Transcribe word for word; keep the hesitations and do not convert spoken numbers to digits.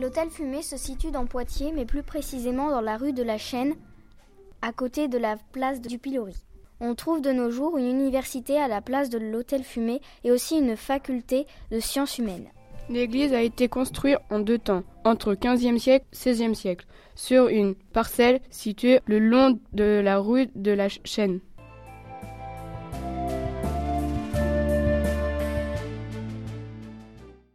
L'hôtel Fumé se situe dans Poitiers, mais plus précisément dans la rue de la Chêne, à côté de la place du Pilori. On trouve de nos jours une université à la place de l'hôtel Fumé et aussi une faculté de sciences humaines. L'église a été construite en deux temps, entre quinzième siècle et seizième siècle, sur une parcelle située le long de la rue de la Chêne.